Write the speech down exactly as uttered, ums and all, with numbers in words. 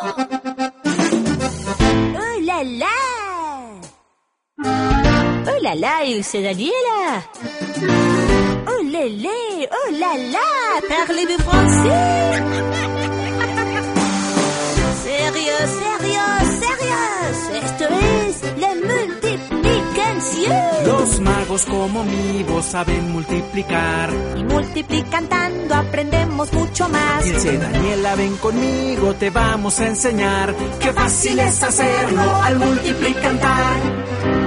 ¡Oh, la, la! ¡Oh, la, la, c'est Daniela! ¡Oh, la, la! ¡Oh, la, la! Parlez-vous français? ¡Sérieux, sérieux, sérieux! Esto es la multiplicación. Los magos como mi voz saben multiplicar. Y multiplicando aprendemos mucho más. Ilse, Daniela, ven conmigo, te vamos a enseñar. Qué fácil es hacerlo al multiplicar.